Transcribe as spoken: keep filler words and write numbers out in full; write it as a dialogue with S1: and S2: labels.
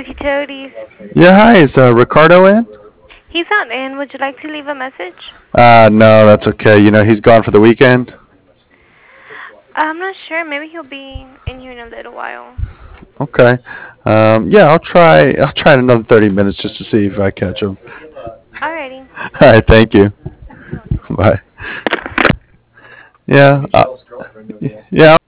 S1: North Utilities.
S2: Yeah, hi. Is uh, Ricardo in?
S1: He's not in. Would you like to leave a message?
S2: Uh, no, that's okay. You know, he's gone for the weekend.
S1: I'm not sure. Maybe he'll be in here in a little while.
S2: Okay. Um, yeah, I'll try. I'll try in another thirty minutes just to see if I catch him.
S1: Alrighty.
S2: All right. Thank you. Bye. Yeah. Uh, yeah.